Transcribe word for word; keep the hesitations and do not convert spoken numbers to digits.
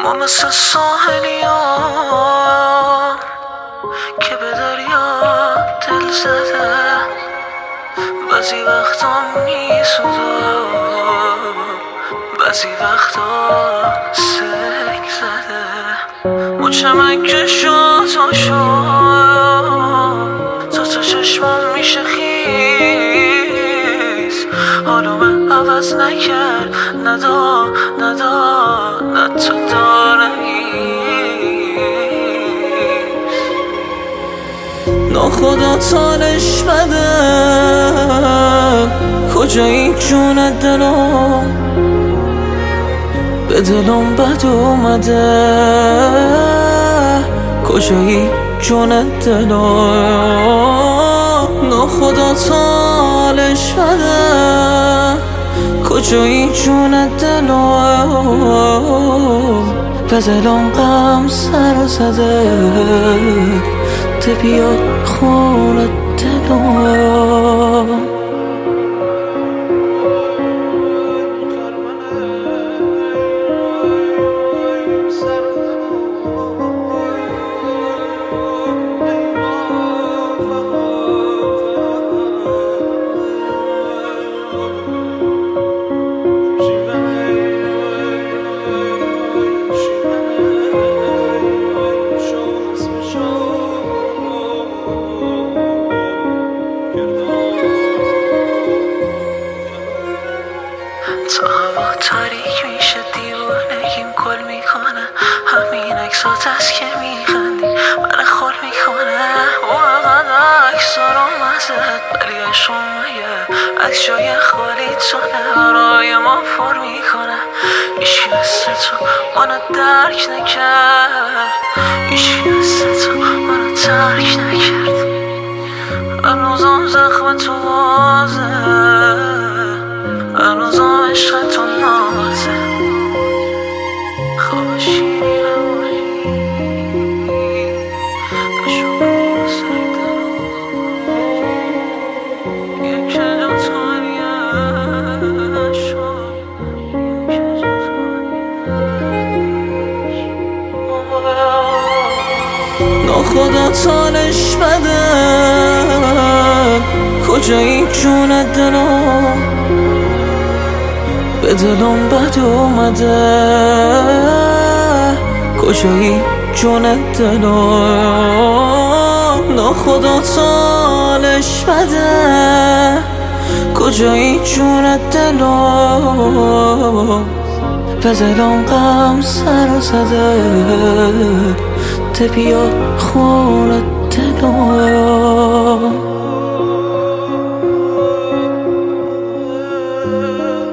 ما مثل ساحلی ها که به دریا دل زده، بعضی وقتا میسوزه، بعضی وقتا سک زده. مچمک که شد تا شد تا تا چشمم میشه خیز، حالا من عوض نکرد، ندا ندا نه تو داره ناخدا تالش بده، کجایی جون دلم، به دلم بد اومده، کجایی جون دلم، ناخدا تالش بده، کجایی جون دلم، به دلم غم سر زده، ده بیا خونه دلم. تا هوا تاریک میشه دیوونگیم کل میکنه، همین اکسات از که میخندی من خول میکنه، واقعا اکسا رو مزد ولی عشق مگه عکس جای خالی تونه برای ما پر میکنه. ایشکی مثل تو منو درک نکرد، ایشکی مثل تو منو ترک نکرد، هنوزم زخم تو بازه، هنوزم عشق تو نازه، خواب شیری نمایی بشو بسر دلم، یک جا تانیه شد، یک جا تانیه ناخدا تالش بده، کجایی جون دلم، به دلم بد اومده، کجایی جون دلم، ناخدا تالش بده، کجایی جون دلم، به دلم غم سر زده، ده بیا خونه دلم.